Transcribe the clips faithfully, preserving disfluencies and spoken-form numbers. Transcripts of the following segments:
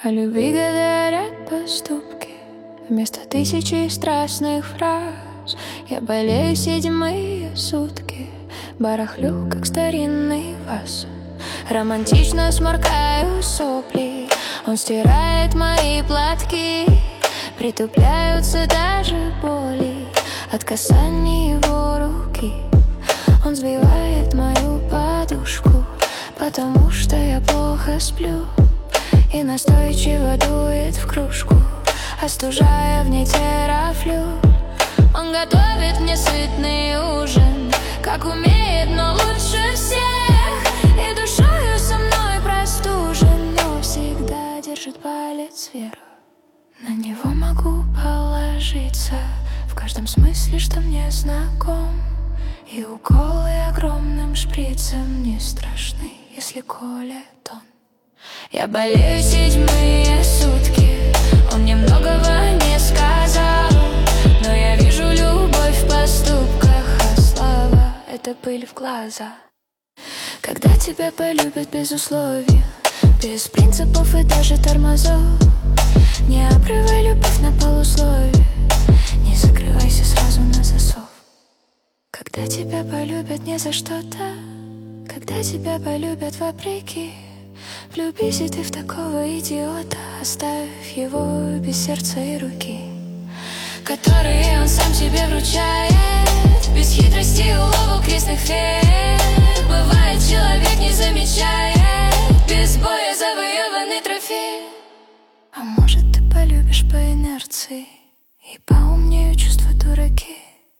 О любви говорят поступки вместо тысячи страстных фраз. Я болею седьмые сутки, барахлю, как старинный ваз. Романтично сморкаю сопли, он стирает мои платки. Притупляются даже боли от касания его руки. Он сбивает мою подушку, потому что я плохо сплю, и настойчиво дует в кружку, остужая в ней терафлю. Он готовит мне сытный ужин, как умеет, но лучше всех. И душою со мной простужен, но всегда держит палец вверх. На него могу положиться в каждом смысле, что мне знаком. И уколы огромным шприцем не страшны, если колет он. Я болею седьмые сутки, он мне многого не сказал, но я вижу любовь в поступках, а слава — это пыль в глаза. Когда тебя полюбят без условий, без принципов и даже тормозов, не обрывай любовь на полусловие, не закрывайся сразу на засов. Когда тебя полюбят не за что-то, когда тебя полюбят вопреки, влюбись и ты в такого идиота, оставь его без сердца и руки, которые он сам себе вручает, без хитрости и уловок крестных феек. Бывает, человек не замечает без боя завоеванный трофей. А может, ты полюбишь по инерции, и поумнеют чувства дураки,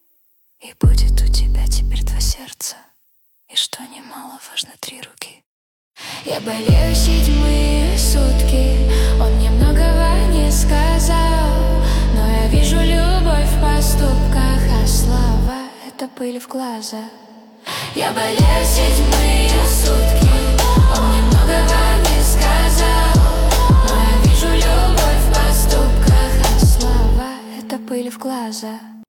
и будет у тебя теперь два сердца, и что немаловажно, три руки. Я болею седьмые сутки, он мне многого не сказал, но я вижу любовь в поступках, а слава — это пыль в глаза. Я болею седьмые сутки, он мне многого не сказал, но я вижу любовь в поступках, а слава — это пыль в глаза.